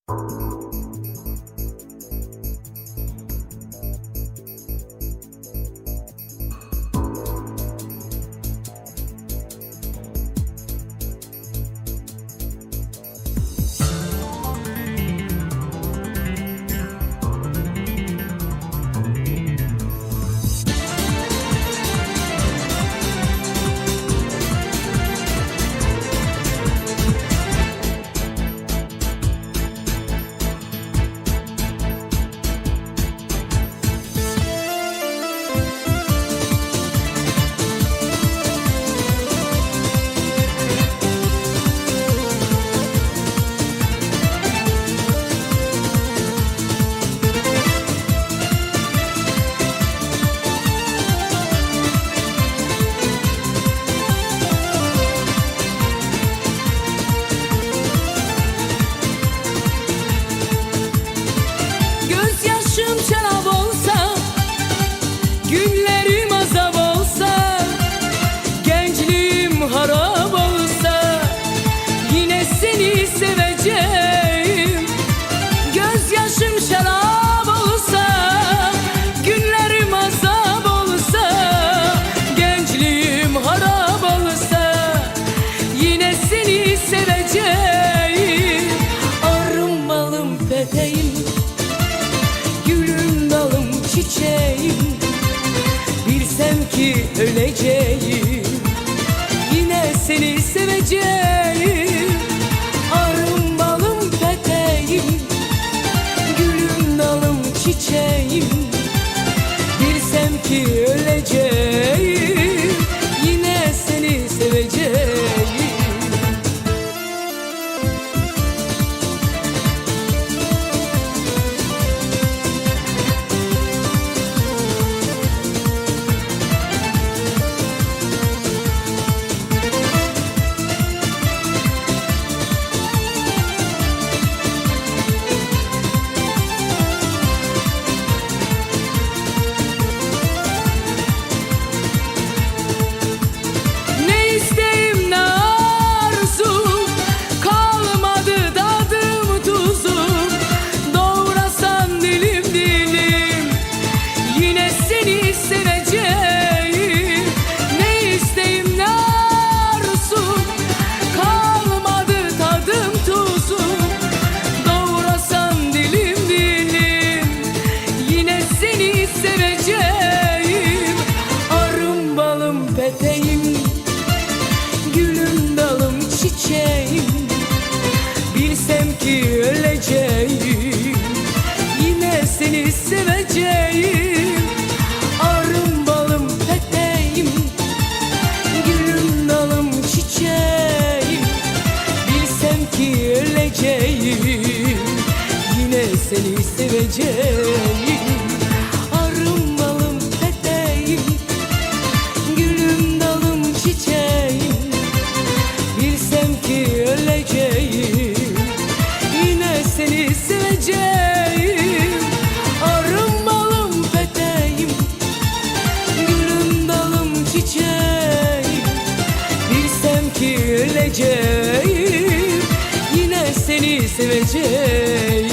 Günlerim azap olsa, gençliğim harap olsa, yine seni seveceğim. Gözyaşım şarap olsa, günlerim azap olsa, gençliğim harap olsa, yine seni seveceğim. Arım balım peteğim, gülüm dalım çiçeğim, bilsem ki öleceğim, yine seni seveceğim. Arım balım peteğim, gülüm dalım çiçeğim, bilsem ki öleceğim, yine seni seveceğim. Gülüm dalım çiçeğim, bilsem ki öleceğim, yine seni seveceğim. Arım balım peteğim, gülüm dalım çiçeğim, bilsem ki öleceğim, yine seni seveceğim. Arım balım peteğim, gülüm dalım çiçeğim, bilsem ki öleceğim, yine seni seveceğim. Arım balım peteğim, gülüm dalım çiçeğim, bilsem ki öleceğim, yine seni seveceğim.